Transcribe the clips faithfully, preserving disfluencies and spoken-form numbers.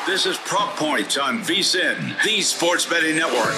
This is Prop Points on V S I N, the Sports Betting Network.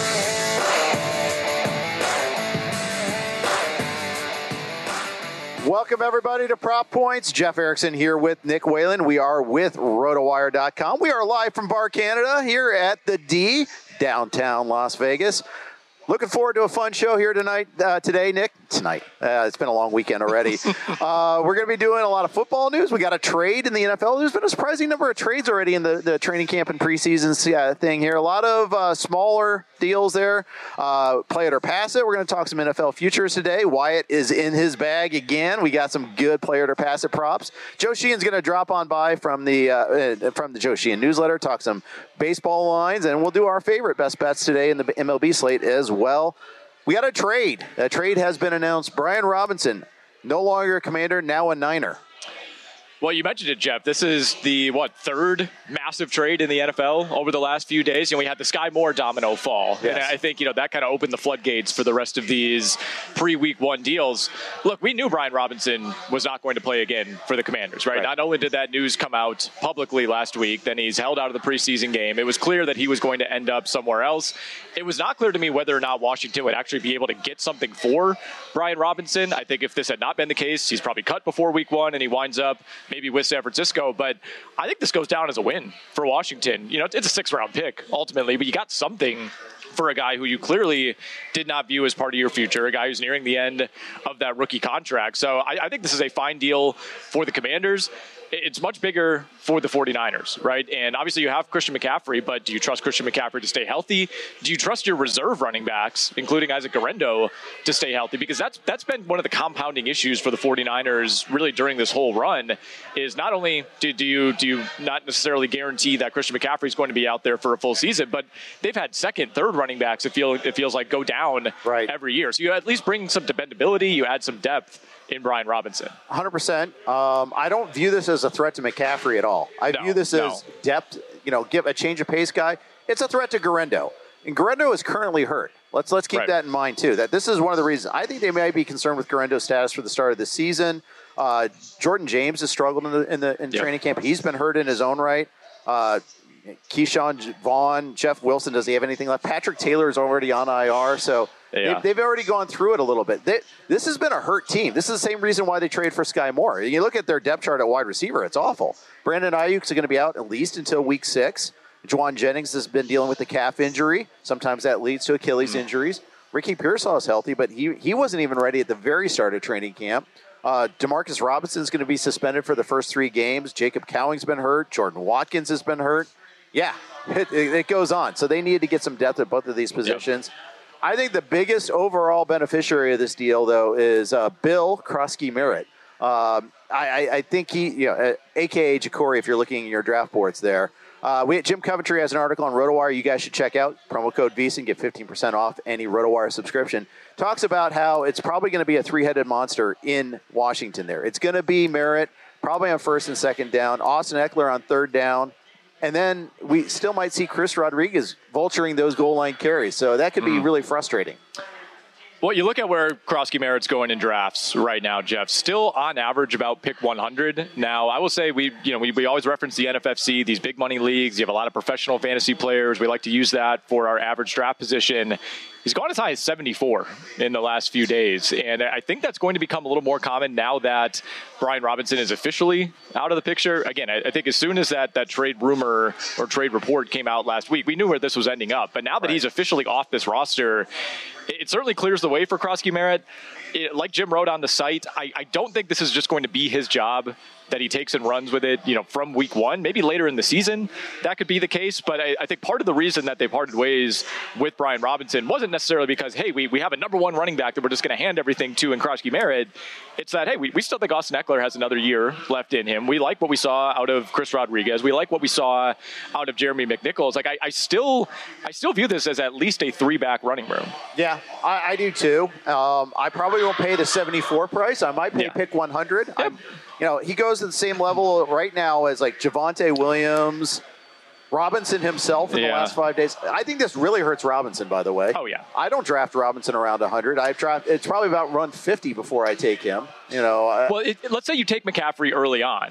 Welcome, everybody, to Prop Points. Jeff Erickson here with Nick Whalen. We are with RotoWire dot com. We are live from Bar Canada here at the D, downtown Las Vegas. Looking forward to a fun show here tonight, uh, today, Nick. Tonight. Uh, it's been a long weekend already. uh, we're going to be doing a lot of football news. We got a trade in the N F L. There's been a surprising number of trades already in the, the training camp and preseason uh, thing here. A lot of uh, smaller deals there. Uh, play it or pass it. We're going to talk some N F L futures today. Wyatt is in his bag again. We got some good play it or pass it props. Joe Sheehan's going to drop on by from the uh, from the Joe Sheehan newsletter, talk some baseball lines, and we'll do our favorite best bets today in the M L B slate as well. We got a trade. A trade has been announced. Brian Robinson, no longer a Commander, now a Niner. Well, you mentioned it, Jeff. This is the, what, third massive trade in the N F L over the last few days. You know, we had the Sky Moore domino fall. Yes. And I think, you know, that kind of opened the floodgates for the rest of these pre-week one deals. Look, we knew Brian Robinson was not going to play again for the Commanders, right? right? Not only did that news come out publicly last week, then he's held out of the preseason game. It was clear that he was going to end up somewhere else. It was not clear to me whether or not Washington would actually be able to get something for Brian Robinson. I think if this had not been the case, he's probably cut before week one and he winds up maybe with San Francisco, but I think this goes down as a win for Washington. You know, it's a six-round pick ultimately, but you got something for a guy who you clearly did not view as part of your future, a guy who's nearing the end of that rookie contract. So I, I think this is a fine deal for the Commanders. It's much bigger for the 49ers, right? And obviously you have Christian McCaffrey, but do you trust Christian McCaffrey to stay healthy? Do you trust your reserve running backs, including Isaac Guerendo, to stay healthy? Because that's that's been one of the compounding issues for the 49ers really during this whole run is not only do, do you do you not necessarily guarantee that Christian McCaffrey is going to be out there for a full season, but they've had second, third running backs it, feel, it feels like go down right. every year. So you at least bring some dependability, you add some depth in Brian Robinson. one hundred percent. Um, I don't view this as a threat to McCaffrey at all. I no, view this no. as depth, you know, give a change of pace guy. It's a threat to Guerendo. And Guerendo is currently hurt. Let's let's keep right. that in mind, too. That this is one of the reasons. I think they may be concerned with Guerendo's status for the start of the season. Uh, Jordan James has struggled in the in the in yep. training camp. He's been hurt in his own right. Uh, Keyshawn Vaughn, Jeff Wilson, does he have anything left? Patrick Taylor is already on I R, so yeah. they've, they've already gone through it a little bit. They, this has been a hurt team. This is the same reason why they trade for Sky Moore. You look at their depth chart at wide receiver, it's awful. Brandon Ayuk's going to be out at least until week six. Juwan Jennings has been dealing with the calf injury. Sometimes that leads to Achilles mm. injuries. Ricky Pearsall is healthy, but he, he wasn't even ready at the very start of training camp. Uh, Demarcus Robinson is going to be suspended for the first three games. Jacob Cowing's been hurt. Jordan Watkins has been hurt. Yeah, it, it goes on. So they needed to get some depth at both of these positions. Yep. I think the biggest overall beneficiary of this deal, though, is uh, Bill Krosky-Merritt. Um, I, I think he, you know, uh, a k a. Jacory, if you're looking at your draft boards there. Uh, we Jim Coventry has an article on RotoWire you guys should check out. Promo code V S I N, get fifteen percent off any RotoWire subscription. Talks about how it's probably going to be a three-headed monster in Washington there. It's going to be Merritt, probably on first and second down, Austin Eckler on third down, and then we still might see Chris Rodriguez vulturing those goal line carries. So that could be mm. really frustrating. Well, you look at where Krosky-Merritt's going in drafts right now, Jeff. Still on average about pick one hundred. Now, I will say we, you know, we, we always reference the N F F C, these big money leagues. You have a lot of professional fantasy players. We like to use that for our average draft position. He's gone as high as seventy-four in the last few days. And I think that's going to become a little more common now that Brian Robinson is officially out of the picture. Again, I, I think as soon as that, that trade rumor or trade report came out last week, we knew where this was ending up. But now that right. he's officially off this roster, it certainly clears the way for Krosky-Merritt. It, like Jim wrote on the site, I, I don't think this is just going to be his job that he takes and runs with it, you know, from week one. Maybe later in the season, that could be the case. But I, I think part of the reason that they parted ways with Brian Robinson wasn't necessarily because, hey, we, we have a number one running back that we're just going to hand everything to in Krosky-Merritt. It's that, hey, we, we still think Austin Eckler has another year left in him. We like what we saw out of Chris Rodriguez. We like what we saw out of Jeremy McNichols. Like, I, I still I still view this as at least a three-back running room. Yeah, I, I do too. Um, I probably won't pay the seventy-four price. I might pay yeah. pick one hundred. Yep. You know, he goes to the same level right now as like Javonte Williams, Robinson himself in yeah. the last five days. I think this really hurts Robinson, by the way. Oh, yeah. I don't draft Robinson around one hundred. I draft, it's probably about run fifty before I take him. You know. Well, it, let's say you take McCaffrey early on.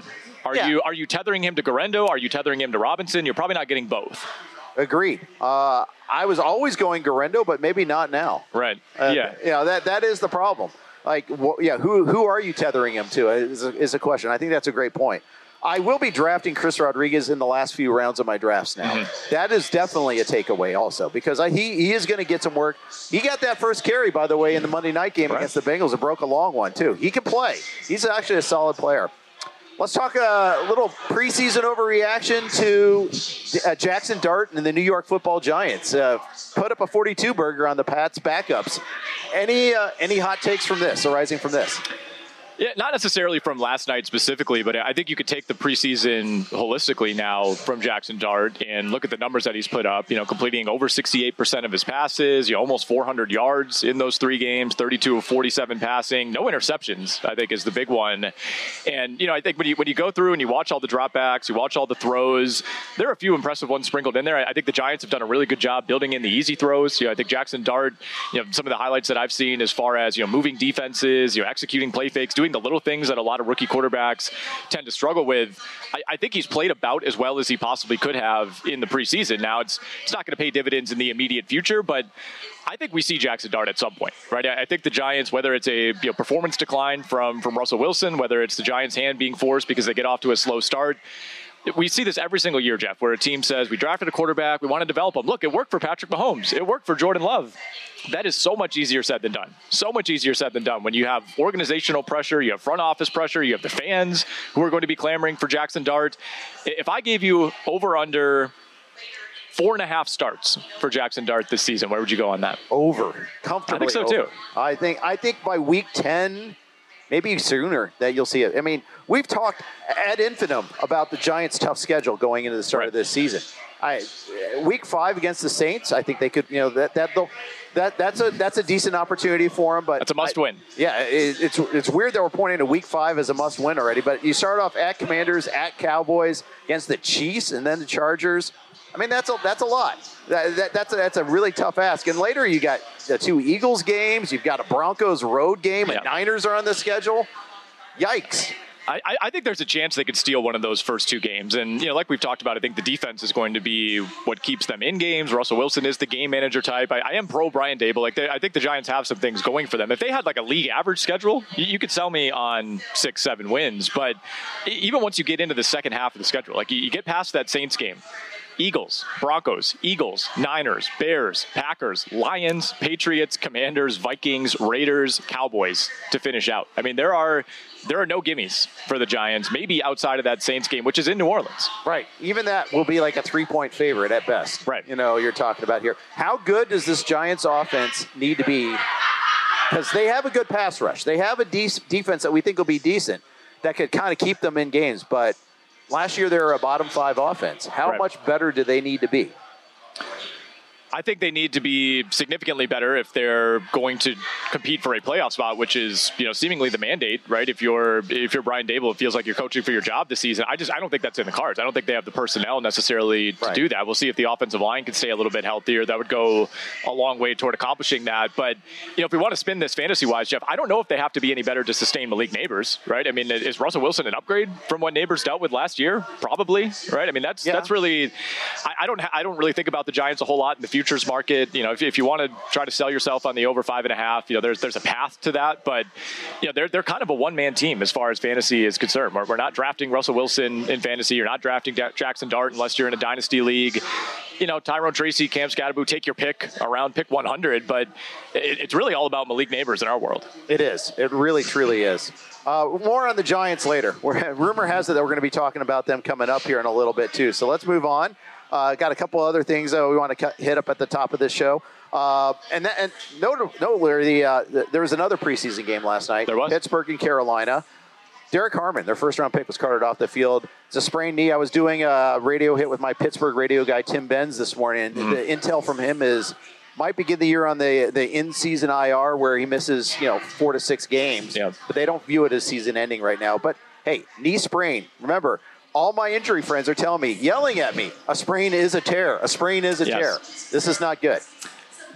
Are yeah. you are you tethering him to Guerrero? Are you tethering him to Robinson? You're probably not getting both. Agreed. Uh, I was always going Guerrero, but maybe not now. Right. Uh, yeah. You know, that that is the problem. Like, wh- yeah, who who are you tethering him to is a, is a question. I think that's a great point. I will be drafting Chris Rodriguez in the last few rounds of my drafts now. Mm-hmm. That is definitely a takeaway also because I, he, he is going to get some work. He got that first carry, by the way, in the Monday night game right. against the Bengals and broke a long one, too. He can play. He's actually a solid player. Let's talk a little preseason overreaction to uh, Jackson Dart and the New York Football Giants. Uh, put up a forty-two burger on the Pats backups. Any, uh, any hot takes from this, arising from this? Yeah, not necessarily from last night specifically, but I think you could take the preseason holistically now from Jackson Dart and look at the numbers that he's put up, you know, completing over sixty-eight percent of his passes, you know, almost four hundred yards in those three games, thirty-two of forty-seven passing, no interceptions, I think is the big one. And, you know, I think when you when you go through and you watch all the dropbacks, you watch all the throws, there are a few impressive ones sprinkled in there. I think the Giants have done a really good job building in the easy throws. You know, I think Jackson Dart, you know, some of the highlights that I've seen as far as, you know, moving defenses, you know, executing play fakes, doing the little things that a lot of rookie quarterbacks tend to struggle with. I, I think he's played about as well as he possibly could have in the preseason. Now, it's it's not going to pay dividends in the immediate future, but I think we see Jackson Dart at some point, right? I think the Giants, whether it's a you know, performance decline from, from Russell Wilson, whether it's the Giants' hand being forced because they get off to a slow start, we see this every single year, Jeff, where a team says, we drafted a quarterback, we want to develop him. Look, it worked for Patrick Mahomes. It worked for Jordan Love. That is so much easier said than done. So much easier said than done. When you have organizational pressure, you have front office pressure, you have the fans who are going to be clamoring for Jackson Dart. If I gave you over under four and a half starts for Jackson Dart this season, where would you go on that? Over. Comfortably I think so, over. too. I think, I think by week ten, maybe sooner, that you'll see it. I mean, we've talked ad infinitum about the Giants' tough schedule going into the start right. of this season. I, week five against the Saints, I think they could, you know, that that that that's a that's a decent opportunity for them. But it's a must-win. Yeah, it, it's it's weird that we're pointing to week five as a must-win already. But you start off at Commanders, at Cowboys, against the Chiefs, and then the Chargers. I mean, that's a that's a lot. That, that, that's a, that's a really tough ask. And later you got the two Eagles games. You've got a Broncos road game. Yeah. And Niners are on the schedule. Yikes. I, I think there's a chance they could steal one of those first two games. And, you know, like we've talked about, I think the defense is going to be what keeps them in games. Russell Wilson is the game manager type. I, I am pro Brian Daboll. Like they, I think the Giants have some things going for them. If they had like a league average schedule, you, you could sell me on six, seven wins. But even once you get into the second half of the schedule, like you, you get past that Saints game, Eagles, Broncos, Eagles, Niners, Bears, Packers, Lions, Patriots, Commanders, Vikings, Raiders, Cowboys to finish out. I mean, there are there are no gimmies for the Giants, maybe outside of that Saints game, which is in New Orleans. Right. Even that will be like a three-point favorite at best. Right. You know, you're talking about here. How good does this Giants offense need to be? Because they have a good pass rush. They have a de- defense that we think will be decent that could kind of keep them in games, but last year, they were a bottom five offense. How right. much better do they need to be? I think they need to be significantly better if they're going to compete for a playoff spot, which is, you know, seemingly the mandate, right? If you're if you're Brian Daboll, it feels like you're coaching for your job this season. I just I don't think that's in the cards. I don't think they have the personnel necessarily to right. do that. We'll see if the offensive line can stay a little bit healthier. That would go a long way toward accomplishing that. But, you know, if we want to spin this fantasy-wise, Jeff, I don't know if they have to be any better to sustain Malik Neighbors, right? I mean, is Russell Wilson an upgrade from what Neighbors dealt with last year? Probably, right? I mean, that's yeah. that's really I, I don't I don't really think about the Giants a whole lot in the futures market. You know, if, if you want to try to sell yourself on the over five and a half, you know, there's there's a path to that. But, you know, they're they're kind of a one-man team as far as fantasy is concerned. We're, we're not drafting Russell Wilson in fantasy. You're not drafting Jackson Dart unless you're in a dynasty league. You know, Tyrone Tracy, Cam Scatterbo, take your pick around pick one hundred. But it, it's really all about Malik Neighbors in our world. It is. It really, truly is. Uh, more on the Giants later. We're, rumor has it that we're going to be talking about them coming up here in a little bit, too. So let's move on. Uh, got a couple other things that we want to cut, hit up at the top of this show. Uh, and that, and note, noteworthy, uh, there was another preseason game last night. There was. Pittsburgh and Carolina. Derek Harmon, their first-round pick, was carted off the field. It's a sprained knee. I was doing a radio hit with my Pittsburgh radio guy, Tim Benz, this morning. Mm-hmm. The intel from him is might begin the year on the the in-season I R where he misses, you know, four to six games. Yeah. But they don't view it as season ending right now. But, hey, knee sprain. Remember, all my injury friends are telling me, yelling at me, a sprain is a tear. A sprain is a yes. tear. This is not good.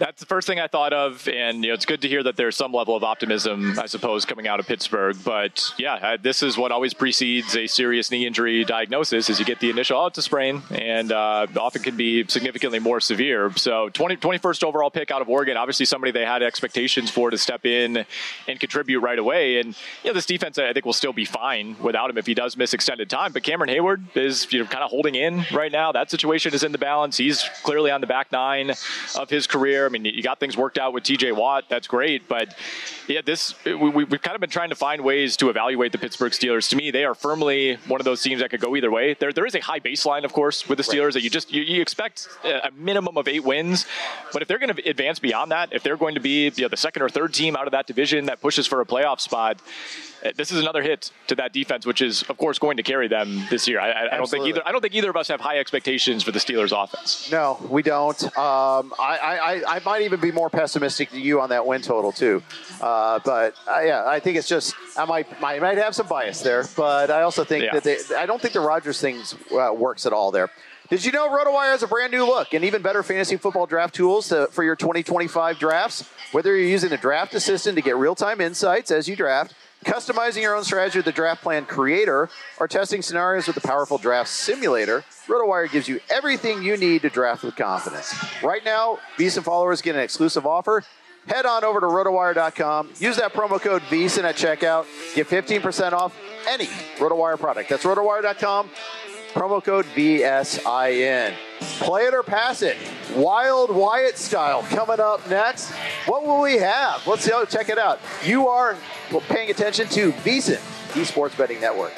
That's the first thing I thought of, and you know, it's good to hear that there's some level of optimism, I suppose, coming out of Pittsburgh. But yeah, this is what always precedes a serious knee injury diagnosis: is you get the initial, oh, it's a sprain, and uh, often can be significantly more severe. So, twenty, twenty-first overall pick out of Oregon, obviously somebody they had expectations for to step in and contribute right away. And you know, this defense, I think, will still be fine without him if he does miss extended time. But Cameron Hayward is, you know, kind of holding in right now. That situation is in the balance. He's clearly on the back nine of his career. I mean, you got things worked out with T J Watt. That's great. But yeah, this we, we've kind of been trying to find ways to evaluate the Pittsburgh Steelers. To me, they are firmly one of those teams that could go either way. There, there is a high baseline, of course, with the Steelers right. that you just you, you expect a minimum of eight wins. But if they're going to advance beyond that, if they're going to be, you know, the second or third team out of that division that pushes for a playoff spot, this is another hit to that defense, which is, of course, going to carry them this year. I, I don't think either. I don't think either of us have high expectations for the Steelers' offense. No, we don't. Um, I, I, I might even be more pessimistic than you on that win total too. Uh, but uh, yeah, I think it's just I might I might have some bias there, but I also think yeah. that they, I don't think the Rodgers thing uh, works at all there. Did you know RotoWire has a brand new look and even better fantasy football draft tools to, for your twenty twenty-five drafts? Whether you're using a draft assistant to get real-time insights as you draft, customizing your own strategy with the Draft Plan Creator, or testing scenarios with the powerful Draft Simulator, RotoWire gives you everything you need to draft with confidence. Right now, VSiN followers get an exclusive offer. Head on over to rotowire dot com. Use that promo code VSiN at checkout. Get fifteen percent off any RotoWire product. That's rotowire dot com. Promo code V S I N. Play it or pass it. Wild Wyatt style coming up next. What will we have? Let's go check it out. You are paying attention to VSiN, the Sports Betting Network.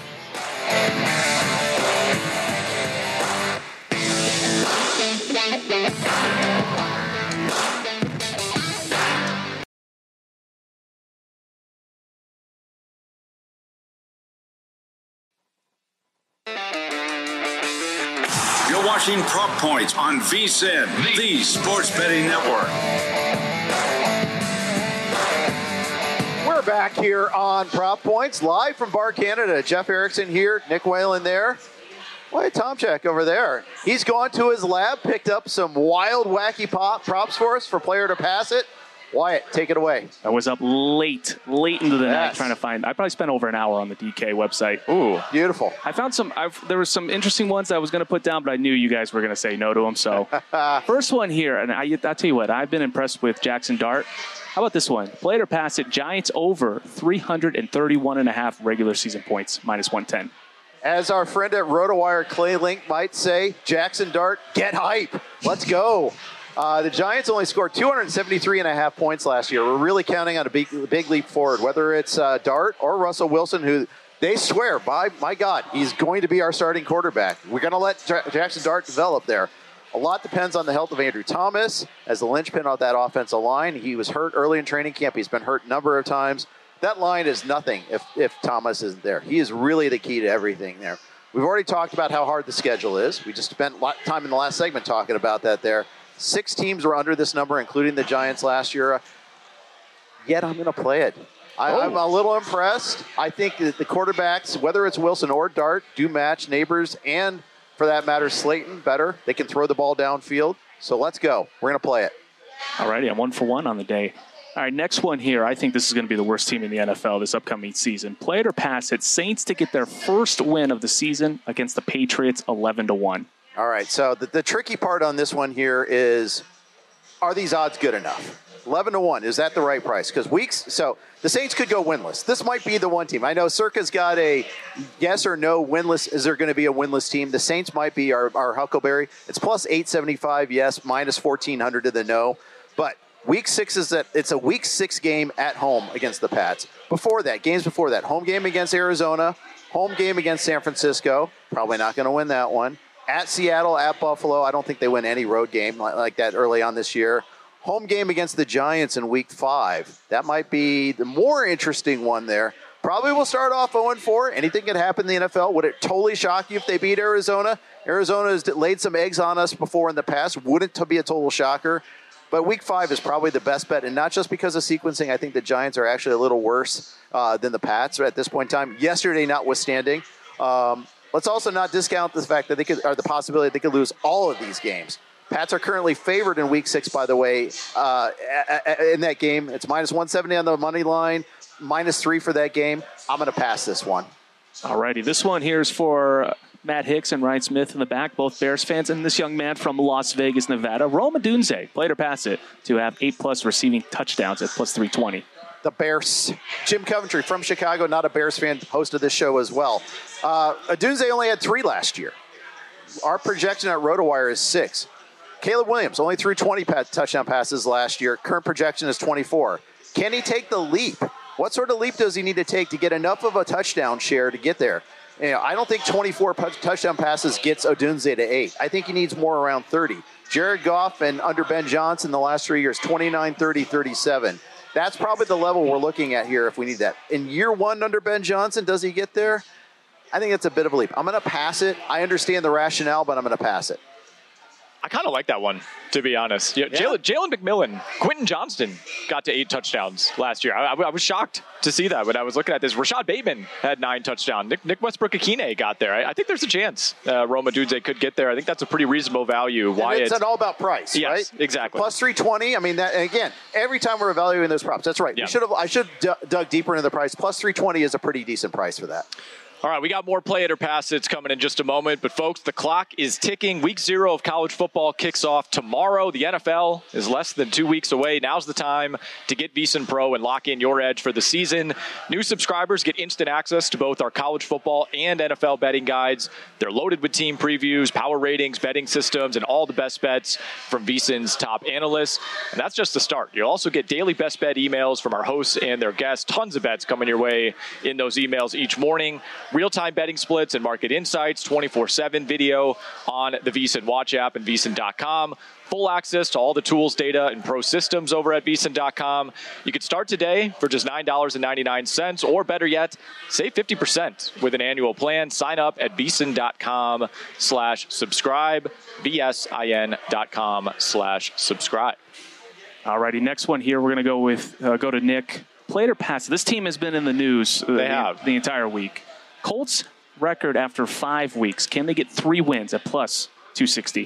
You're watching Prop Points on VSiN, the Sports Betting Network. We're back here on Prop Points, live from Bar Canada. Jeff Erickson here, Nick Whalen there. Why, Tomchek over there. He's gone to his lab, picked up some wild, wacky pop props for us for player to pass it. Wyatt, take it away. I was up late, late into the yes. night trying to find. I probably spent over an hour on the D K website. Ooh, beautiful. I found some. I've, there was some interesting ones I was going to put down, but I knew you guys were going to say no to them. So, first one here, and I, I'll tell you what, I've been impressed with Jackson Dart. How about this one? Play it or pass it. Giants over three hundred thirty-one and a half regular season points, minus one ten. As our friend at RotoWire, Clay Link, might say, Jackson Dart, get hype. Let's go. Uh, the Giants only scored two hundred seventy-three and a half points last year. We're really counting on a big, big leap forward, whether it's uh, Dart or Russell Wilson, who they swear, by my God, he's going to be our starting quarterback. We're going to let J- Jackson Dart develop there. A lot depends on the health of Andrew Thomas as the linchpin of that offensive line. He was hurt early in training camp. He's been hurt a number of times. That line is nothing if, if Thomas isn't there. He is really the key to everything there. We've already talked about how hard the schedule is. We just spent a lot of time in the last segment talking about that there. Six teams were under this number, including the Giants last year. Yet I'm going to play it. I, oh. I'm a little impressed. I think that the quarterbacks, whether it's Wilson or Dart, do match Neighbors and, for that matter, Slayton better. They can throw the ball downfield. So let's go. We're going to play it. All righty. I'm one for one on the day. All right, next one here. I think this is going to be the worst team in the N F L this upcoming season. Play it or pass it. Saints to get their first win of the season against the Patriots, eleven to one. All right, so the, the tricky part on this one here is, are these odds good enough? eleven to one, is that the right price? Because weeks, so the Saints could go winless. This might be the one team. I know Circa's got a yes or no winless. Is there going to be a winless team? The Saints might be our, our Huckleberry. It's plus eight seventy-five, yes, minus fourteen hundred to the no. But week six is that it's a week six game at home against the Pats. Before that, games before that, home game against Arizona, home game against San Francisco. Probably not going to win that one. At Seattle, at Buffalo. I don't think they win any road game like, like that early on this year. Home game against the Giants in week five. That might be the more interesting one there. Probably will start off oh and four. Anything can happen in the N F L. Would it totally shock you if they beat Arizona? Arizona has laid some eggs on us before in the past. Wouldn't be a total shocker. But week five is probably the best bet, and not just because of sequencing. I think the Giants are actually a little worse uh, than the Pats at this point in time. Yesterday notwithstanding. Um, Let's also not discount the fact that they could, or the possibility they could lose all of these games. Pats are currently favored in week six, by the way, uh, in that game. It's minus one seventy on the money line, minus three for that game. I'm going to pass this one. All righty. This one here is for Matt Hicks and Ryan Smith in the back, both Bears fans, and this young man from Las Vegas, Nevada, Rome Odunze, played or pass it, to have eight-plus receiving touchdowns at plus three twenty. The Bears. Jim Coventry from Chicago, not a Bears fan, hosted this show as well. Uh, Odunze only had three last year. Our projection at RotoWire is six. Caleb Williams only threw twenty touchdown passes last year. Current projection is twenty-four. Can he take the leap? What sort of leap does he need to take to get enough of a touchdown share to get there? You know, I don't think twenty-four touchdown passes gets Odunze to eight. I think he needs more around thirty. Jared Goff and under Ben Johnson the last three years, twenty-nine, thirty, thirty-seven. That's probably the level we're looking at here if we need that. In year one under Ben Johnson, does he get there? I think that's a bit of a leap. I'm going to pass it. I understand the rationale, but I'm going to pass it. I kind of like that one, to be honest. Yeah, yeah. Jalen McMillan, Quentin Johnston got to eight touchdowns last year. I, I, I was shocked to see that when I was looking at this. Rashad Bateman had nine touchdowns. Nick, Nick Westbrook-Akine got there. I, I think there's a chance uh, Rome Odunze could get there. I think that's a pretty reasonable value. Why it's, it's all about price, yes, right? Exactly. Plus three twenty. I mean, that again, every time we're evaluating those props, that's right. Yeah. We should have. I should have d- dug deeper into the price. Plus three twenty is a pretty decent price for that. All right, we got more play it or pass it's coming in just a moment. But, folks, the clock is ticking. Week zero of college football kicks off tomorrow. The N F L is less than two weeks away. Now's the time to get VSiN Pro and lock in your edge for the season. New subscribers get instant access to both our college football and N F L betting guides. They're loaded with team previews, power ratings, betting systems, and all the best bets from VSiN's top analysts. And that's just the start. You'll also get daily best bet emails from our hosts and their guests. Tons of bets coming your way in those emails each morning. Real-time betting splits and market insights, twenty-four seven video on the VSiN Watch app and V S I N dot com. Full access to all the tools, data, and pro systems over at V S I N dot com. You can start today for just nine dollars and ninety-nine cents, or better yet, save fifty percent with an annual plan. Sign up at V S I N dot com slash subscribe, V S I N dot com slash subscribe. All righty, next one here, we're going to go with uh, go to Nick. Played or passed? This team has been in the news uh, they have. The, the entire week. Colts record after five weeks. Can they get three wins at plus two sixty?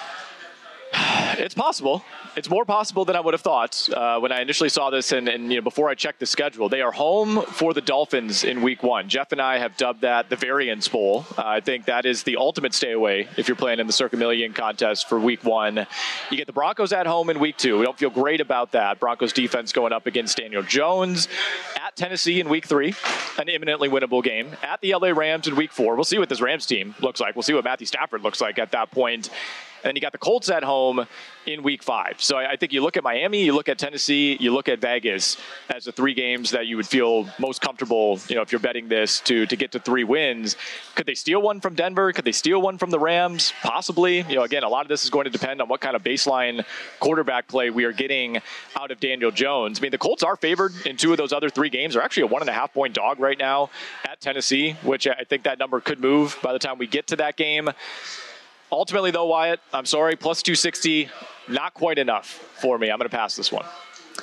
It's possible. It's more possible than I would have thought uh, when I initially saw this and, and you know, before I checked the schedule. They are home for the Dolphins in week one. Jeff and I have dubbed that the Variance Bowl. Uh, I think that is the ultimate stay away if you're playing in the Circa Million contest for week one. You get the Broncos at home in week two. We don't feel great about that. Broncos defense going up against Daniel Jones. At Tennessee in week three, an imminently winnable game. At the L A Rams in week four. We'll see what this Rams team looks like. We'll see what Matthew Stafford looks like at that point. And then you got the Colts at home in week five. So I think you look at Miami, you look at Tennessee, you look at Vegas as the three games that you would feel most comfortable, you know, if you're betting this to, to get to three wins. Could they steal one from Denver? Could they steal one from the Rams? Possibly. You know, again, a lot of this is going to depend on what kind of baseline quarterback play we are getting out of Daniel Jones. I mean, the Colts are favored in two of those other three games. They're actually a one and a half point dog right now at Tennessee, which I think that number could move by the time we get to that game. Ultimately, though, Wyatt, I'm sorry, plus two sixty, not quite enough for me. I'm going to pass this one.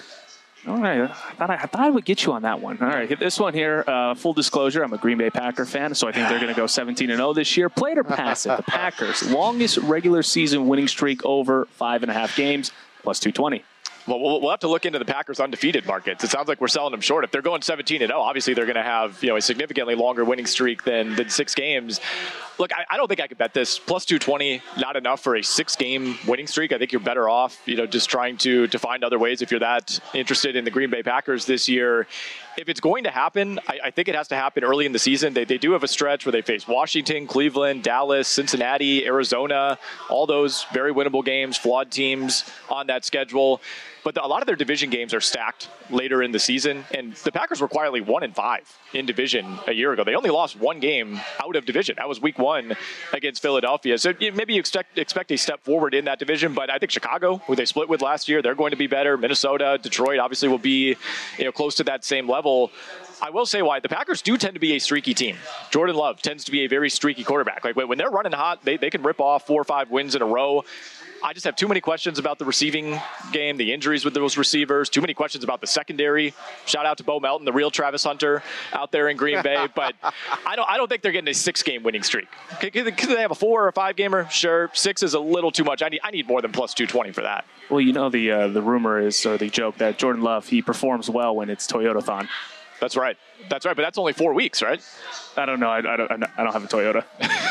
All right. I thought I, I thought I would get you on that one. All right. Hit this one here. Uh, full disclosure, I'm a Green Bay Packer fan, so I think they're going to go seventeen and oh this year. Played or pass it. The Packers, longest regular season winning streak over five and a half games, plus two twenty. Well, we'll have to look into the Packers' undefeated markets. It sounds like we're selling them short. If they're going seventeen and oh, obviously they're going to have, you know, a significantly longer winning streak than, than six games. Look, I, I don't think I could bet this. Plus two twenty, not enough for a six-game winning streak. I think you're better off, you know, just trying to, to find other ways if you're that interested in the Green Bay Packers this year. If it's going to happen, I, I think it has to happen early in the season. They, they do have a stretch where they face Washington, Cleveland, Dallas, Cincinnati, Arizona, all those very winnable games, flawed teams on that schedule. But the, a lot of their division games are stacked later in the season, and the Packers were quietly one and five in division a year ago. They only lost one game out of division. That was week one against Philadelphia. So maybe you expect expect a step forward in that division, but I think Chicago, who they split with last year, they're going to be better. Minnesota, Detroit, obviously will be, you know, close to that same level. I will say why the Packers do tend to be a streaky team. Jordan Love tends to be a very streaky quarterback. Like when they're running hot, they, they can rip off four or five wins in a row. I just have too many questions about the receiving game, the injuries with those receivers, too many questions about the secondary. Shout out to Bo Melton, the real Travis Hunter out there in Green Bay. But I don't I don't think they're getting a six-game winning streak. Could they have a four or a five-gamer? Sure. Six is a little too much. I need I need more than plus two twenty for that. Well, you know, the uh, the rumor is, or the joke, that Jordan Love, he performs well when it's Toyota-thon. That's right. That's right. But that's only four weeks, right? I don't know. I, I don't. I don't have a Toyota.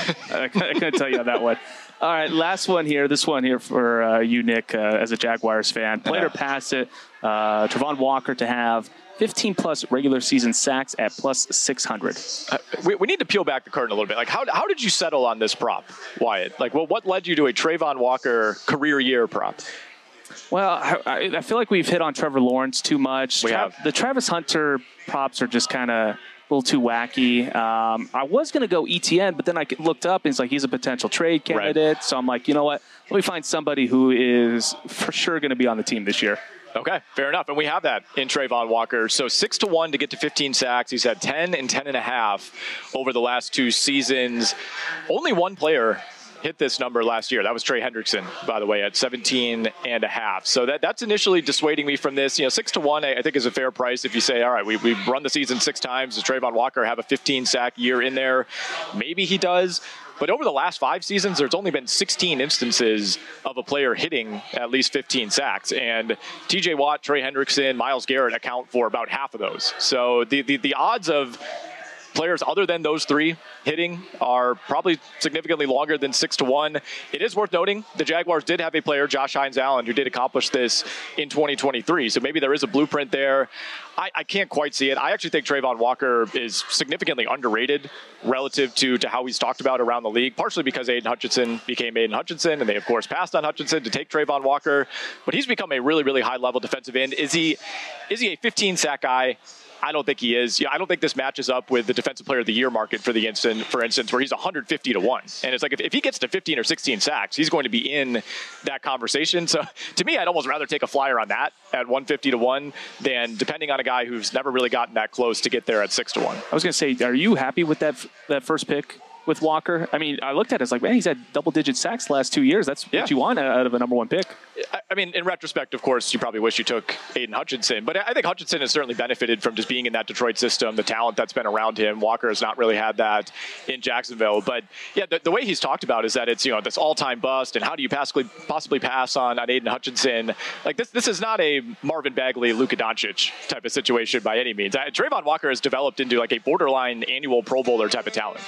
I couldn't tell you on that one. All right, last one here. This one here for uh, you, Nick, uh, as a Jaguars fan. Played or pass it. Uh, Travon Walker to have fifteen plus regular season sacks at plus six hundred. Uh, we, we need to peel back the curtain a little bit. Like, how how did you settle on this prop, Wyatt? Like, well, what led you to a Travon Walker career year prop? Well, I, I feel like we've hit on Trevor Lawrence too much. We Tra- have. The Travis Hunter props are just kind of a little too wacky. Um, I was going to go E T N, but then I looked up and it's like he's a potential trade candidate. Right. So I'm like, you know what? Let me find somebody who is for sure going to be on the team this year. Okay, fair enough. And we have that in Travon Walker. So six to one to get to fifteen sacks. He's had ten and ten and a half over the last two seasons. Only one player hit this number last year. That was Trey Hendrickson, by the way, at seventeen and a half. So that that's initially dissuading me from this. You know, six to one, I, I think is a fair price. If you say, all right, we, we've run the season six times. Does Travon Walker have a fifteen sack year in there? Maybe he does. But over the last five seasons, there's only been sixteen instances of a player hitting at least fifteen sacks. And T J Watt, Trey Hendrickson, Myles Garrett account for about half of those. So the, the, the odds of players other than those three hitting are probably significantly longer than six to one. It is worth noting the Jaguars did have a player, Josh Hines-Allen, who did accomplish this in twenty twenty-three. So maybe there is a blueprint there. I, I can't quite see it. I actually think Travon Walker is significantly underrated relative to, to how he's talked about around the league, partially because Aiden Hutchinson became Aiden Hutchinson, and they, of course, passed on Hutchinson to take Travon Walker. But he's become a really, really high-level defensive end. Is he, is he a fifteen-sack guy? I don't think he is. Yeah, I don't think this matches up with the Defensive Player of the Year market for the instant, for instance, where he's one hundred fifty to one. And it's like if, if he gets to fifteen or sixteen sacks, he's going to be in that conversation. So to me, I'd almost rather take a flyer on that at one fifty to one than depending on a guy who's never really gotten that close to get there at six to one. I was going to say, are you happy with that that first pick with Walker? I mean, I looked at it, it's like, man, he's had double-digit sacks the last two years. That's yeah. what you want out of a number one pick. I mean, in retrospect, of course, you probably wish you took Aiden Hutchinson. But I think Hutchinson has certainly benefited from just being in that Detroit system, the talent that's been around him. Walker has not really had that in Jacksonville. But, yeah, the, the way he's talked about is that it's, you know, this all-time bust, and how do you possibly, possibly pass on, on Aiden Hutchinson? Like, this this is not a Marvin Bagley, Luka Doncic type of situation by any means. I, Travon Walker has developed into, like, a borderline annual Pro Bowler type of talent.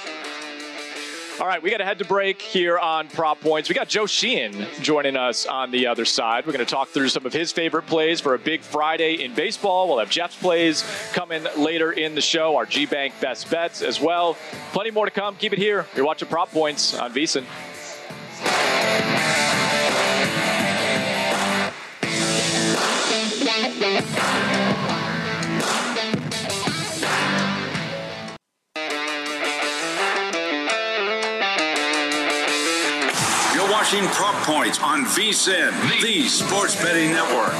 All right, we got to head to break here on Prop Points. We got Joe Sheehan joining us on the other side. We're going to talk through some of his favorite plays for a big Friday in baseball. We'll have Jeff's plays coming later in the show, our G-Bank best bets as well. Plenty more to come. Keep it here. You're watching Prop Points on VSiN. Watching Prop Points on VSiN, the Sports Betting Network.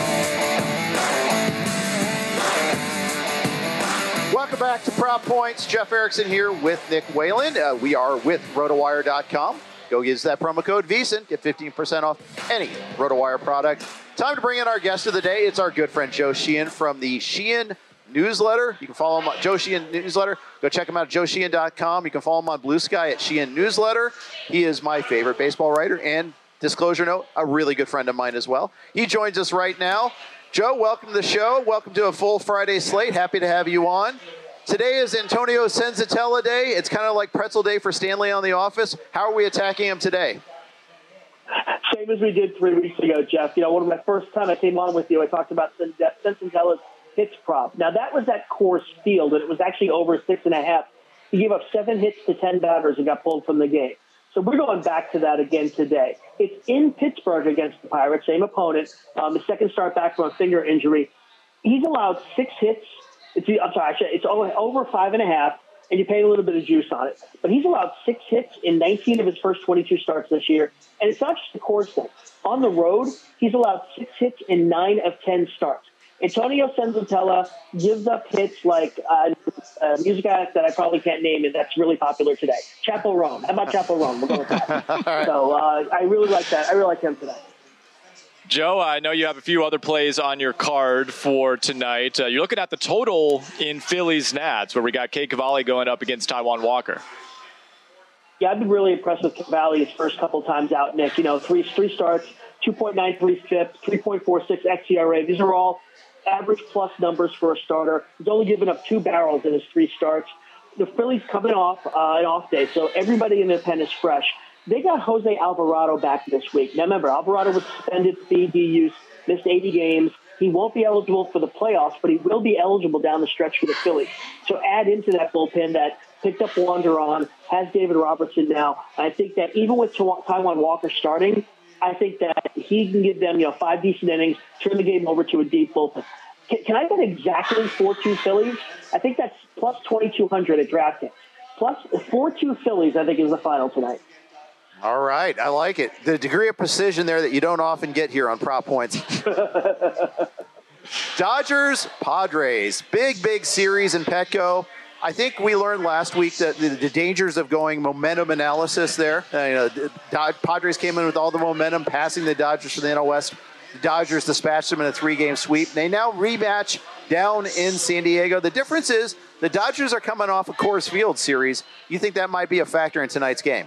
Welcome back to Prop Points. Jeff Erickson here with Nick Whalen. Uh, we are with RotoWire dot com. Go use that promo code VSiN. Get fifteen percent off any RotoWire product. Time to bring in our guest of the day. It's our good friend Joe Sheehan from the Sheehan Newsletter. You can follow him on Joe Sheehan Newsletter. Go check him out at Joe Sheehan dot com. You can follow him on Blue Sky at Sheehan Newsletter. He is my favorite baseball writer, and disclosure note, a really good friend of mine as well. He joins us right now. Joe, welcome to the show. Welcome to a full Friday slate. Happy to have you on. Today is Antonio Senzatella Day. It's kind of like pretzel day for Stanley on The Office. How are we attacking him today? Same as we did three weeks ago, Jeff. You know, one of my first time I came on with you, I talked about Senzatella's hits prop. Now, that was at Coors Field, and it was actually over six and a half. He gave up seven hits to ten batters and got pulled from the game. So we're going back to that again today. It's in Pittsburgh against the Pirates, same opponent. Um, the second start back from a finger injury. He's allowed six hits. It's, I'm sorry, it's over five and a half, and you pay a little bit of juice on it. But he's allowed six hits in nineteen of his first twenty-two starts this year. And it's not just the Coors thing. On the road, he's allowed six hits in nine of ten starts. Antonio Senzatella gives up hits like uh, a music act that I probably can't name, and that's really popular today. Chappell Roan. How about Chappell Roan? We're going with that. Right. So uh, I really like that. I really like him today. Joe, I know you have a few other plays on your card for tonight. Uh, you're looking at the total in Phillies Nats, where we got Kay Cavalli going up against Taijuan Walker. Yeah, I've been really impressed with Cavalli his first couple times out, Nick. You know, three three starts, two point nine three F I P, three point four six X E R A. These are all average plus numbers for a starter. He's only given up two barrels in his three starts. The Phillies coming off uh, an off day, so everybody in their pen is fresh. They got Jose Alvarado back this week. Now, remember, Alvarado was suspended for P E D use, missed eighty games. He won't be eligible for the playoffs, but he will be eligible down the stretch for the Phillies. So add into that bullpen that picked up Wanderon, has David Robertson now. I think that even with Taijuan Walker starting, I think that he can give them, you know, five decent innings, turn the game over to a deep bullpen. Can, can I get exactly four two Phillies? I think that's plus twenty-two hundred at DraftKings. Plus four two Phillies, I think, is the final tonight. All right, I like it. The degree of precision there that you don't often get here on Prop Points. Dodgers, Padres, big, big series in Petco. I think we learned last week that the, the dangers of going momentum analysis there. Uh, you know, the Dod- Padres came in with all the momentum, passing the Dodgers for the N L West. The Dodgers dispatched them in a three-game sweep. They now rematch down in San Diego. The difference is the Dodgers are coming off a Coors Field series. You think that might be a factor in tonight's game?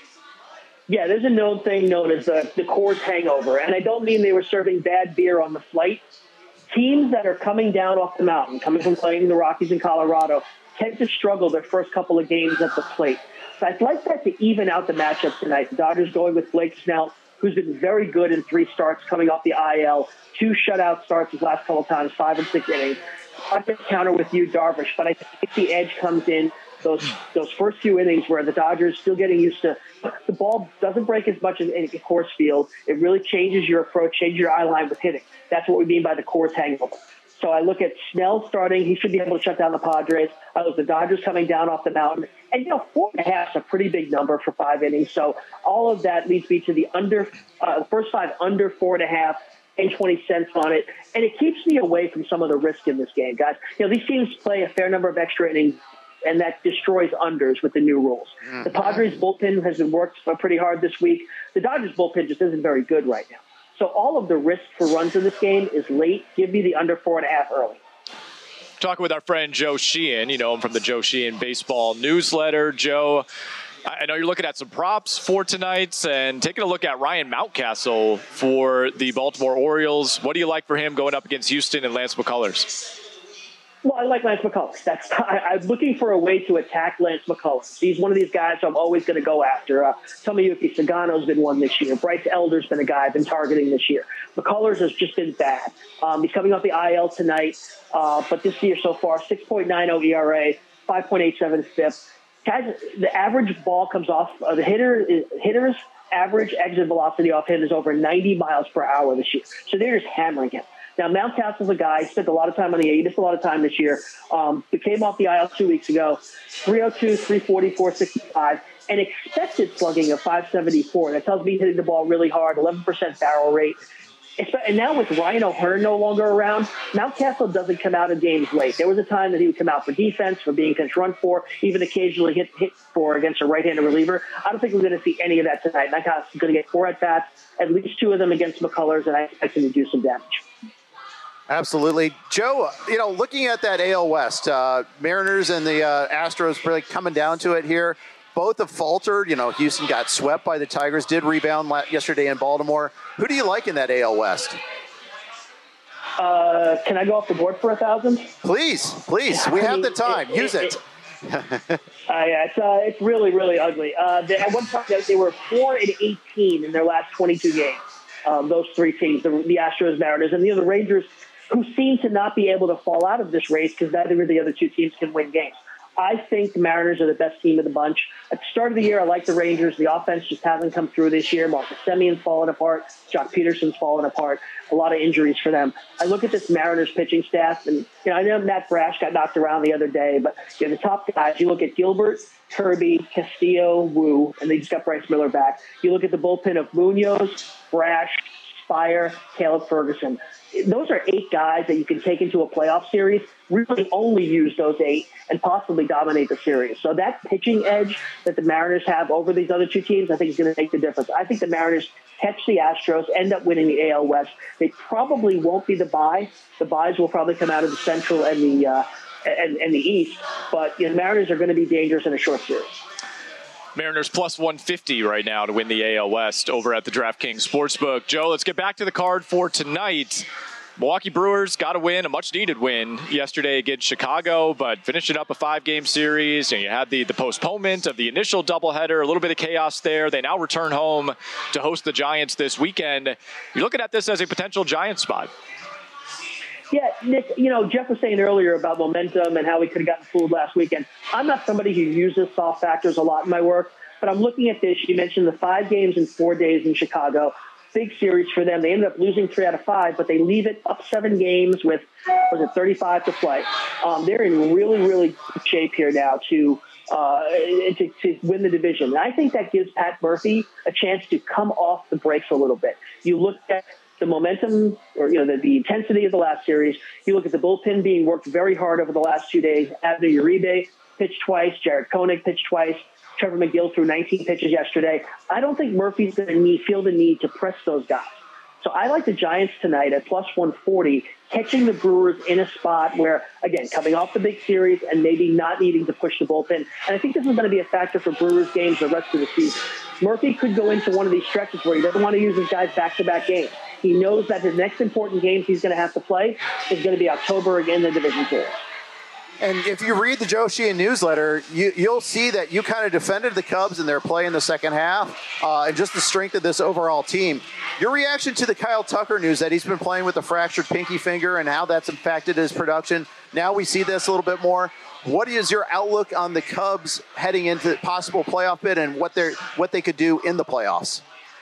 Yeah, there's a known thing known as the, the Coors hangover, and I don't mean they were serving bad beer on the flight. Teams that are coming down off the mountain, coming from playing the Rockies in Colorado, tend to struggle their first couple of games at the plate. So I'd like that to even out the matchup tonight. The Dodgers going with Blake Snell, who's been very good in three starts coming off the I L, two shutout starts his last couple of times, five and six innings. I'm going to counter with you, Darvish, but I think the edge comes in those those first few innings where the Dodgers still getting used to the ball doesn't break as much as in Coors Field. It really changes your approach, changes your eye line with hitting. That's what we mean by the Coors hangover. So I look at Snell starting. He should be able to shut down the Padres. I look at the Dodgers coming down off the mountain. And, you know, four and a half is a pretty big number for five innings. So all of that leads me to the under, uh, the first five under four and a half and twenty cents on it. And it keeps me away from some of the risk in this game, guys. You know, these teams play a fair number of extra innings, and that destroys unders with the new rules. Mm-hmm. The Padres bullpen has been worked pretty hard this week. The Dodgers bullpen just isn't very good right now. So all of the risk for runs in this game is late. Give me the under four and a half early. Talking with our friend Joe Sheehan, you know him from the Joe Sheehan Baseball Newsletter. Joe, I know you're looking at some props for tonight and taking a look at Ryan Mountcastle for the Baltimore Orioles. What do you like for him going up against Houston and Lance McCullers? Well, I like Lance McCullers. That's I, I'm looking for a way to attack Lance McCullers. He's one of these guys I'm always going to go after. Uh, Tomoyuki Sagano's been one this year. Bryce Elder's been a guy I've been targeting this year. McCullers has just been bad. Um, he's coming off the I L tonight, uh, but this year so far, six point nine oh E R A, five point eight seven F I P. Guys, the average ball comes off uh, the hitter. Is, hitters' average exit velocity off him is over ninety miles per hour this year. So they're just hammering him. Now, Mountcastle's a guy, he spent a lot of time on the A. He missed a lot of time this year. Um, he came off the I L two weeks ago, three oh two, three forty, four sixty-five, and expected slugging of five seventy-four. That tells me he's hitting the ball really hard, eleven percent barrel rate. And now with Ryan O'Hearn no longer around, Mountcastle doesn't come out of games late. There was a time that he would come out for defense, for being pinch run for, even occasionally hit hit for against a right-handed reliever. I don't think we're going to see any of that tonight. Mountcastle's going to get four at-bats, at least two of them against McCullers, and I expect him to do some damage. Absolutely. Joe, you know, looking at that A L West, uh, Mariners and the uh, Astros really coming down to it here. Both have faltered. You know, Houston got swept by the Tigers, did rebound yesterday in Baltimore. Who do you like in that A L West? Uh, can I go off the board for a thousand? Please, please. We have the time. It, Use it. it. it. uh, yeah, it's, uh, it's really, really ugly. Uh, they, at one point, they were four and eighteen in their last twenty-two games. Um, those three teams, the, the Astros, Mariners, and the other Rangers, who seem to not be able to fall out of this race because neither of the other two teams can win games. I think the Mariners are the best team of the bunch. At the start of the year, I like the Rangers. The offense just hasn't come through this year. Marcus Semion's fallen apart. Jock Peterson's fallen apart. A lot of injuries for them. I look at this Mariners pitching staff, and you know I know Matt Brash got knocked around the other day, but you know, the top guys, you look at Gilbert, Kirby, Castillo, Wu, and they just got Bryce Miller back. You look at the bullpen of Munoz, Brash, Spire, Caleb Ferguson. Those are eight guys that you can take into a playoff series, really only use those eight, and possibly dominate the series. So that pitching edge that the Mariners have over these other two teams, I think is going to make the difference. I think the Mariners catch the Astros, end up winning the A L West. They probably won't be the bye. The byes will probably come out of the Central and the uh, and, and the East. But you know, Mariners are going to be dangerous in a short series. Mariners plus one fifty right now to win the A L West over at the DraftKings Sportsbook. Joe, let's get back to the card for tonight. Milwaukee Brewers got a win, a much-needed win yesterday against Chicago, but finishing up a five-game series. And you had the, the postponement of the initial doubleheader, a little bit of chaos there. They now return home to host the Giants this weekend. You're looking at this as a potential Giants spot. Yeah, Nick, you know, Jeff was saying earlier about momentum and how we could have gotten fooled last weekend. I'm not somebody who uses soft factors a lot in my work, but I'm looking at this. You mentioned the five games in four days in Chicago. Big series for them. They ended up losing three out of five, but they leave it up seven games with, was it thirty-five to play. Um, they're in really, really good shape here now to, uh, to to win the division. And I think that gives Pat Murphy a chance to come off the brakes a little bit. You look at the momentum or, you know, the, the intensity of the last series. You look at the bullpen being worked very hard over the last two days. Abner Uribe pitched twice. Jared Koenig pitched twice. Trevor McGill threw nineteen pitches yesterday. I don't think Murphy's going to need, feel the need to press those guys. So I like the Giants tonight at plus one forty, catching the Brewers in a spot where, again, coming off the big series and maybe not needing to push the bullpen. And I think this is going to be a factor for Brewers games the rest of the season. Murphy could go into one of these stretches where he doesn't want to use his guys back-to-back games. He knows that his next important games he's going to have to play is going to be October again, the division series. And if you read the Joe Sheehan newsletter, you, you'll see that you kind of defended the Cubs in their play in the second half uh, and just the strength of this overall team. Your reaction to the Kyle Tucker news that he's been playing with a fractured pinky finger and how that's impacted his production. Now we see this a little bit more. What is your outlook on the Cubs heading into possible playoff bid and what they what they could do in the playoffs?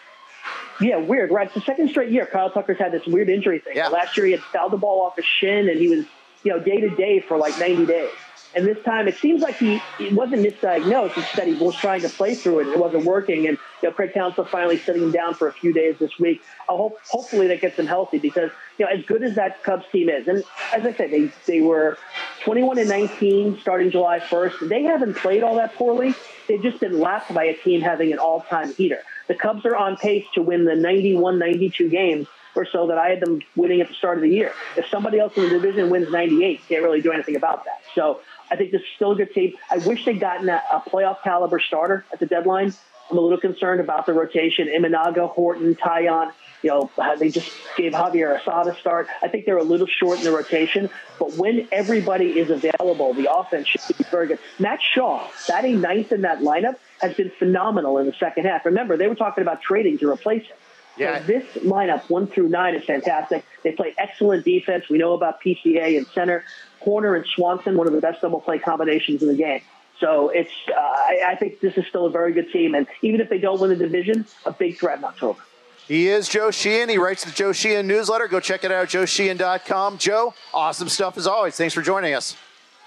Yeah, weird, right? It's the second straight year Kyle Tucker's had this weird injury thing. Yeah. Last year he had fouled the ball off his shin and he was, you know, day to day for like ninety days. And this time it seems like he, he wasn't misdiagnosed. Instead, he was trying to play through it. It wasn't working. And, you know, Craig Counsell finally sitting him down for a few days this week. I hope, hopefully that gets him healthy because, you know, as good as that Cubs team is, and as I said, they, they were twenty-one and nineteen starting July first. They haven't played all that poorly. They've just been lapped by a team having an all-time heater. The Cubs are on pace to win the ninety-one ninety-two games or so that I had them winning at the start of the year. If somebody else in the division wins ninety-eight, can't really do anything about that. So I think this is still a good team. I wish they'd gotten a, a playoff caliber starter at the deadline. I'm a little concerned about the rotation. Imanaga, Horton, Taillon, you know, they just gave Javier Assad a start. I think they're a little short in the rotation. But when everybody is available, the offense should be very good. Matt Shaw, batting ninth in that lineup, has been phenomenal in the second half. Remember, they were talking about trading to replace him. Yeah. So this lineup, one through nine, is fantastic. They play excellent defense. We know about P C A and center. Horner and Swanson, one of the best double play combinations in the game. So it's, uh, I, I think this is still a very good team. And even if they don't win the division, a big threat in October. He is Joe Sheehan. He writes the Joe Sheehan newsletter. Go check it out, joe sheehan dot com. Joe, awesome stuff as always. Thanks for joining us.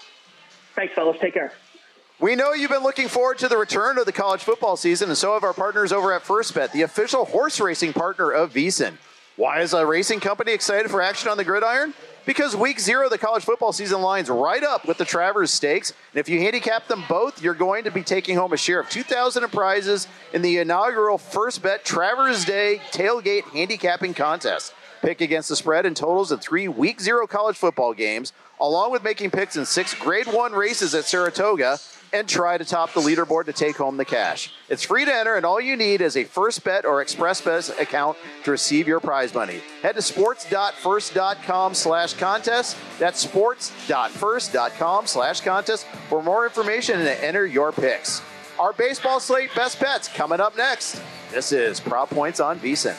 Thanks, fellas. Take care. We know you've been looking forward to the return of the college football season, and so have our partners over at First Bet, the official horse racing partner of VSiN. Why is a racing company excited for action on the gridiron? Because week zero of the college football season lines right up with the Travers Stakes. And if you handicap them both, you're going to be taking home a share of two thousand dollars in prizes in the inaugural First Bet Travers Day Tailgate Handicapping Contest. Pick against the spread and totals in three week zero college football games, along with making picks in six grade one races at Saratoga, and try to top the leaderboard to take home the cash. It's free to enter, and all you need is a First Bet or Express Bet account to receive your prize money. Head to sports.first.com slash contest. That's sports.first.com slash contest for more information and to enter your picks. Our baseball slate best bets coming up next. This is Prop Points on VSiN.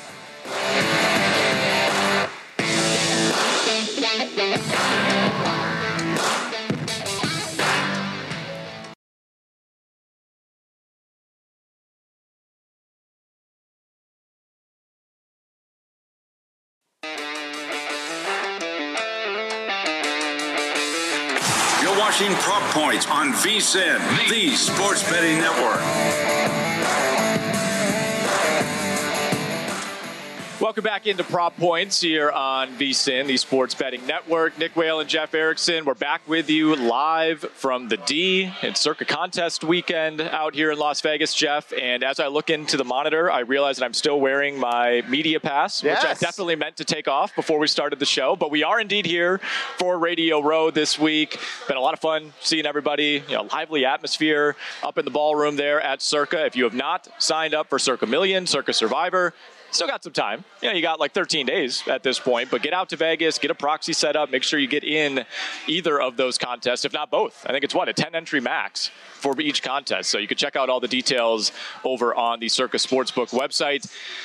Watching Prop Points on VSiN, the Sports Betting Network. Welcome back into Prop Points here on V S I N, the Sports Betting Network. Nick Whale and Jeff Erickson, we're back with you live from the D. It's Circa Contest weekend out here in Las Vegas, Jeff. And as I look into the monitor, I realize that I'm still wearing my media pass, yes. which I definitely meant to take off before we started the show. But we are indeed here for Radio Row this week. Been a lot of fun seeing everybody, you know, lively atmosphere up in the ballroom there at Circa. If you have not signed up for Circa Million, Circa Survivor, still got some time. You know, you got like thirteen days at this point, but get out to Vegas, get a proxy set up, make sure you get in either of those contests, if not both. I think it's what, a ten entry max for each contest. So you can check out all the details over on the Circa Sportsbook website.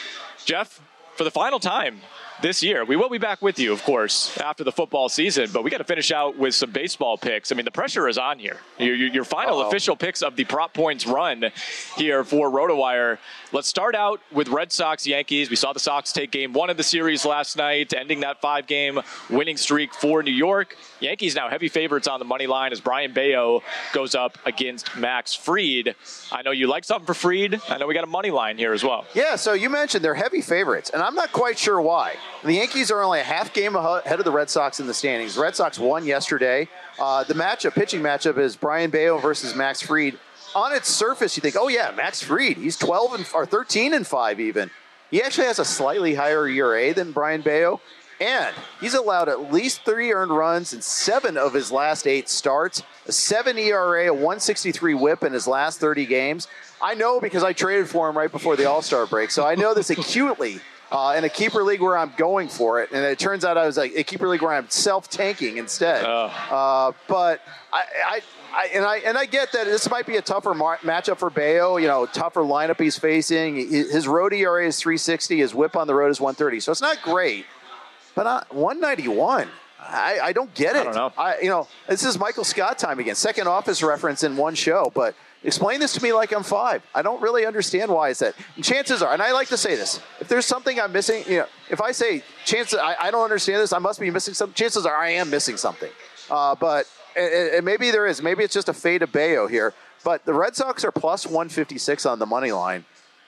Jeff, for the final time this year, we will be back with you, of course, after the football season, but we got to finish out with some baseball picks. I mean, the pressure is on here. Your, your final Uh-oh. official picks of the Prop Points run here for RotoWire. Let's start out with Red Sox Yankees. We saw the Sox take game one of the series last night, ending that five-game winning streak for New York. Yankees now heavy favorites on the money line as Brian Bayo goes up against Max Fried. I know you like something for Fried. I know we got a money line here as well. Yeah, so you mentioned they're heavy favorites, and I'm not quite sure why. The Yankees are only a half game ahead of the Red Sox in the standings. The Red Sox won yesterday. Uh, the matchup, pitching matchup, is Brian Bayo versus Max Fried. On its surface, you think, oh yeah, Max Fried, he's twelve and or thirteen and five even. He actually has a slightly higher E R A than Brian Bayo, and he's allowed at least three earned runs in seven of his last eight starts, a seven E R A, a one sixty-three whip in his last thirty games. I know because I traded for him right before the All-Star break, so I know this acutely. Uh, in a keeper league where I'm going for it, and it turns out I was like a keeper league where I'm self-tanking instead. Oh. Uh, but I, I, I, and I, and I get that this might be a tougher mar- matchup for Bayo. You know, tougher lineup he's facing. His road E R A is three sixty. His whip on the road is one thirty. So it's not great, but uh, one ninety-one. I, I don't get it. I don't know. I, you know, this is Michael Scott time again. Second Office reference in one show, but explain this to me like I'm five. I don't really understand why it's that. And chances are, and I like to say this, if there's something I'm missing, you know, if I say chances, I, I don't understand this, I must be missing something. Chances are I am missing something. Uh, but and, and maybe there is. Maybe it's just a fade of Bayo here. But the Red Sox are plus one fifty-six on the money line.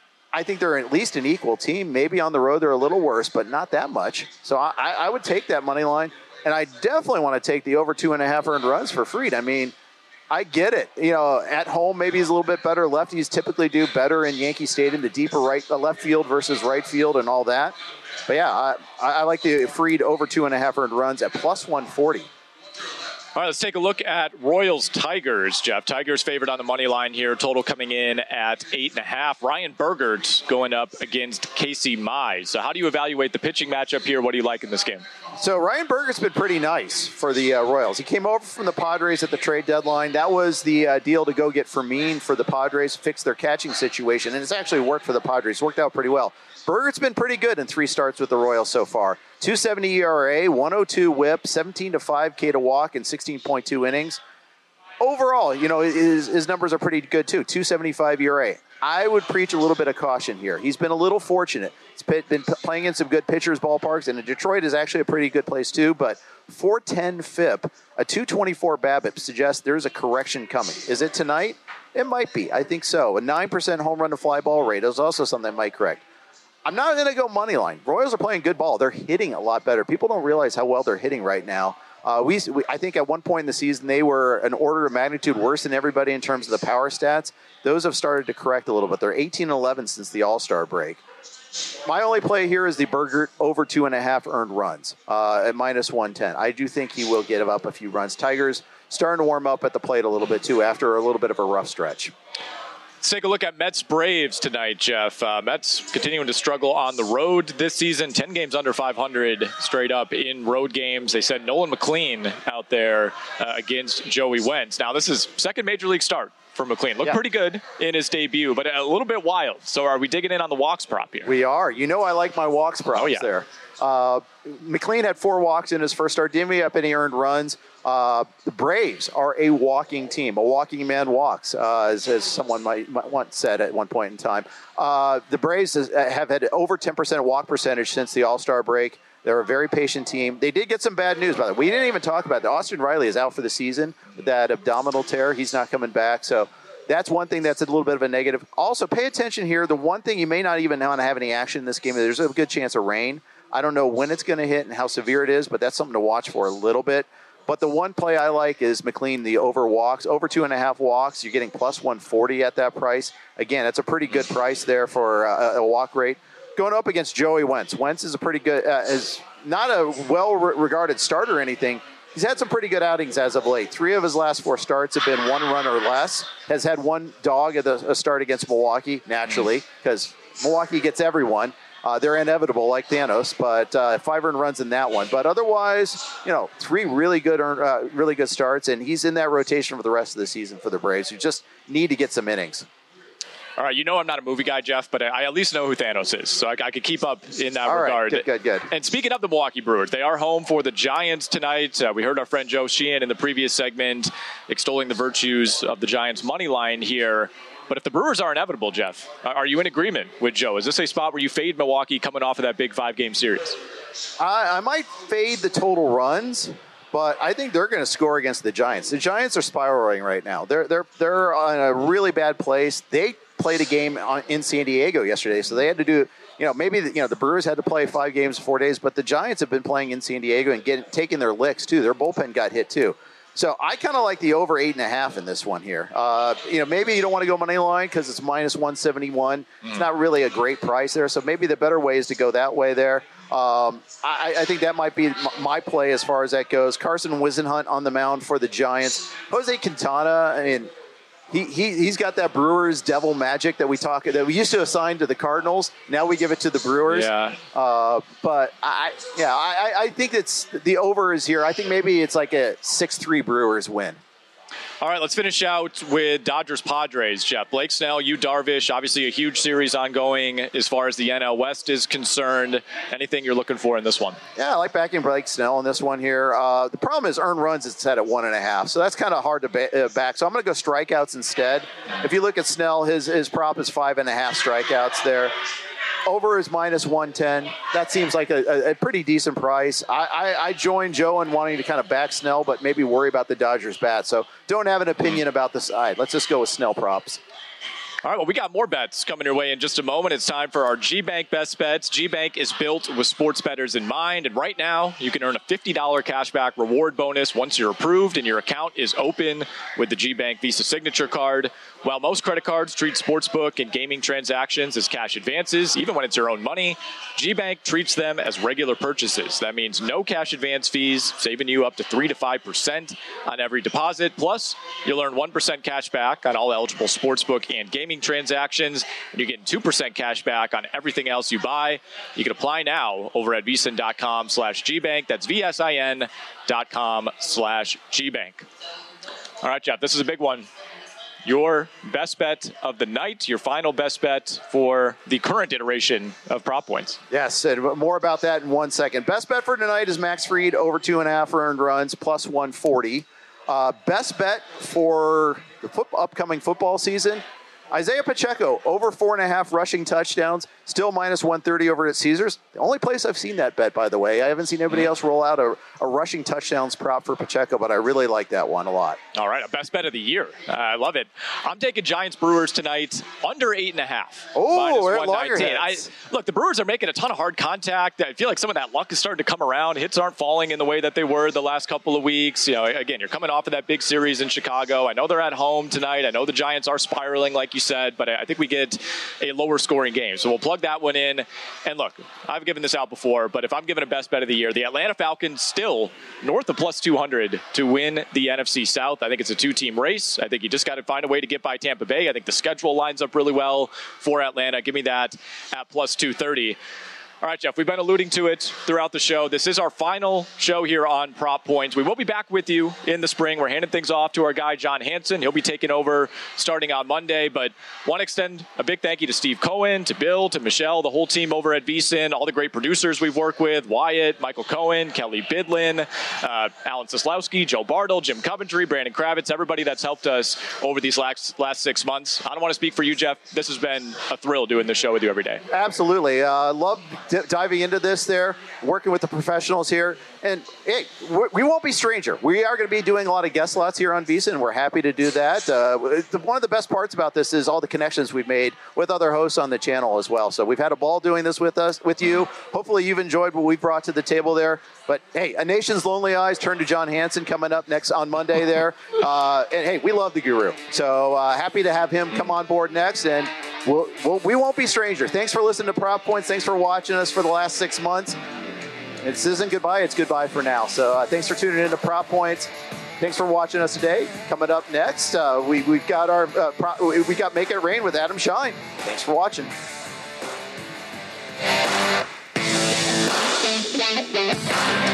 I think they're at least an equal team. Maybe on the road they're a little worse, but not that much. So I, I would take that money line. And I definitely want to take the over two and a half earned runs for Fried. I mean, I get it. You know, at home, maybe he's a little bit better. Lefties typically do better in Yankee Stadium, the deeper right, the left field versus right field and all that. But yeah, I, I like the Fried over two and a half earned runs at plus one forty. All right, let's take a look at Royals-Tigers, Jeff. Tigers favored on the money line here. Total coming in at eight and a half. Ryan Bergert going up against Casey Mize. So how do you evaluate the pitching matchup here? What do you like in this game? So Ryan Bergert's been pretty nice for the uh, Royals. He came over from the Padres at the trade deadline. That was the uh, deal to go get Fermin for the Padres, fix their catching situation, and it's actually worked for the Padres. Worked out pretty well. Bergert's been pretty good in three starts with the Royals so far. two seventy E R A, one oh two whip, seventeen to five K to walk in sixteen point two innings. Overall, you know, his, his numbers are pretty good too. two seventy-five E R A. I would preach a little bit of caution here. He's been a little fortunate. He's been playing in some good pitchers' ballparks, and Detroit is actually a pretty good place too. But four ten F I P, a two twenty-four BABIP suggests there's a correction coming. Is it tonight? It might be. I think so. A nine percent home run to fly ball rate is also something that might correct. I'm not going to go money line. Royals are playing good ball. They're hitting a lot better. People don't realize how well they're hitting right now. Uh, we, we, I think at one point in the season, they were an order of magnitude worse than everybody in terms of the power stats. Those have started to correct a little bit. They're eighteen and eleven since the All-Star break. My only play here is the Bergert over two and a half earned runs uh, at minus one ten. I do think he will get up a few runs. Tigers starting to warm up at the plate a little bit, too, after a little bit of a rough stretch. Let's take a look at Mets-Braves tonight, Jeff. Uh, Mets continuing to struggle on the road this season. ten games under five hundred straight up in road games. They said Nolan McLean out there uh, against Joey Wentz. Now, this is second major league start for McLean. Looked yeah. pretty good in his debut, but a little bit wild. So are we digging in on the walks prop here? We are. You know I like my walks props oh, yeah. there. Uh, McLean had four walks in his first start. Didn't give up any earned runs. Uh, the Braves are a walking team. A walking man walks, uh, as, as someone might, might once said at one point in time. Uh, the Braves has, have had over ten percent walk percentage since the All-Star break. They're a very patient team. They did get some bad news, by the way. We didn't even talk about that. Austin Riley is out for the season with that abdominal tear. He's not coming back. So that's one thing that's a little bit of a negative. Also, pay attention here. The one thing you may not even want to have any action in this game, there's a good chance of rain. I don't know when it's going to hit and how severe it is, but that's something to watch for a little bit. But the one play I like is McLean, the over walks, over two and a half walks. You're getting plus one forty at that price. Again, that's a pretty good price there for a, a walk rate. Going up against Joey Wentz. Wentz is a pretty good, uh, is not a well-regarded starter or anything. He's had some pretty good outings as of late. Three of his last four starts have been one run or less. Has had one dog at a start against Milwaukee, naturally, because Milwaukee gets everyone. Uh, they're inevitable like Thanos, but uh, five earned runs in that one. But otherwise, you know, three really good earn, uh, really good starts, and he's in that rotation for the rest of the season for the Braves, who just need to get some innings. All right, you know I'm not a movie guy, Jeff, but I at least know who Thanos is, so I, I could keep up in that All regard. Right, good, good, good. And speaking of the Milwaukee Brewers, they are home for the Giants tonight. Uh, we heard our friend Joe Sheehan in the previous segment extolling the virtues of the Giants' money line here. But if the Brewers are inevitable, Jeff, are you in agreement with Joe? Is this a spot where you fade Milwaukee coming off of that big five-game series? I, I might fade the total runs, but I think they're going to score against the Giants. The Giants are spiraling right now. They're they're they're in a really bad place. They played a game on, in San Diego yesterday, so they had to do. You know, maybe the, you know the Brewers had to play five games in four days, but the Giants have been playing in San Diego and getting taking their licks too. Their bullpen got hit too. So I kind of like the over eight and a half in this one here. Uh, you know, maybe you don't want to go money line because it's minus one seventy-one. Mm. It's not really a great price there. So maybe the better way is to go that way there. Um, I, I think that might be my play as far as that goes. Carson Whisenhunt on the mound for the Giants. Jose Quintana, I mean, he, he, he's got that Brewers devil magic that we talk that we used to assign to the Cardinals. Now we give it to the Brewers. Yeah. Uh, but I, yeah, I, I think it's the over is here. I think maybe it's like a six three Brewers win. All right, let's finish out with Dodgers-Padres, Jeff. Blake Snell, Yu Darvish, obviously a huge series ongoing as far as the N L West is concerned. Anything you're looking for in this one? Yeah, I like backing Blake Snell in this one here. Uh, the problem is earned runs, it's set at one and a half, so that's kind of hard to ba- uh, back. So I'm going to go strikeouts instead. If you look at Snell, his, his prop is five and a half strikeouts there. Over is minus one ten. That seems like a, a, a pretty decent price. I, I, I join Joe in wanting to kind of back Snell, but maybe worry about the Dodgers bat. So don't have an opinion about the side. Let's just go with Snell props. All right, well, we got more bets coming your way in just a moment. It's time for our G-Bank Best Bets. G-Bank is built with sports bettors in mind, and right now you can earn a fifty dollars cashback reward bonus once you're approved and your account is open with the G-Bank Visa Signature Card. While most credit cards treat sportsbook and gaming transactions as cash advances, even when it's your own money, G-Bank treats them as regular purchases. That means no cash advance fees, saving you up to three to five percent on every deposit. Plus, you'll earn one percent cash back on all eligible sportsbook and gaming transactions, and you're getting two percent cash back on everything else you buy. You can apply now over at vsin.com slash gbank. That's V-S-I-N dot com slash gbank. All right, Jeff, this is a big one. Your best bet of the night, your final best bet for the current iteration of Prop Points. Yes, and more about that in one second. Best bet for tonight is Max Fried, over two and a half earned runs, plus one forty. Uh, best bet for the foot- upcoming football season, Isaiah Pacheco, over four and a half rushing touchdowns, still minus one thirty over at Caesars. The only place I've seen that bet, by the way. I haven't seen anybody else roll out a, a rushing touchdowns prop for Pacheco, but I really like that one a lot. All right, a best bet of the year. Uh, I love it. I'm taking Giants Brewers tonight, under eight and a half. Oh, we're at loggerheads. I, look, the Brewers are making a ton of hard contact. I feel like some of that luck is starting to come around. Hits aren't falling in the way that they were the last couple of weeks. You know, again, you're coming off of that big series in Chicago. I know they're at home tonight. I know the Giants are spiraling, like you said, but I think we get a lower scoring game. So we'll plug that one in. And look, I've given this out before, but if I'm giving a best bet of the year, the Atlanta Falcons still north of plus two hundred to win the N F C South. I think it's a two-team race. I think you just got to find a way to get by Tampa Bay. I think the schedule lines up really well for Atlanta. Give me that at plus two thirty. All right, Jeff, we've been alluding to it throughout the show. This is our final show here on Prop Points. We will be back with you in the spring. We're handing things off to our guy, John Hansen. He'll be taking over starting on Monday. But want to extend a big thank you to Steve Cohen, to Bill, to Michelle, the whole team over at V S I N, all the great producers we've worked with, Wyatt, Michael Cohen, Kelly Bidlin, uh, Alan Soslowski, Joe Bartle, Jim Coventry, Brandon Kravitz, everybody that's helped us over these last, last six months. I don't want to speak for you, Jeff. This has been a thrill doing this show with you every day. Absolutely. Uh, love d- diving into this there, working with the professionals here. And, hey, we won't be stranger. We are going to be doing a lot of guest slots here on VSiN, and we're happy to do that. Uh, one of the best parts about this is all the connections we've made with other hosts on the channel as well. So we've had a ball doing this with us, with you. Hopefully you've enjoyed what we've brought to the table there. But, hey, A Nation's Lonely Eyes turn to John Hansen coming up next on Monday there. Uh, and, hey, we love the Guru. So uh, happy to have him come on board next. And we'll, we'll, we won't be stranger. Thanks for listening to Prop Points. Thanks for watching us for the last six months. This isn't goodbye. It's goodbye for now. So uh, thanks for tuning in to Prop Points. Thanks for watching us today. Coming up next, uh, we, we've got our uh, pro- we got Make It Rain with Adam Shine. Thanks for watching. Yeah.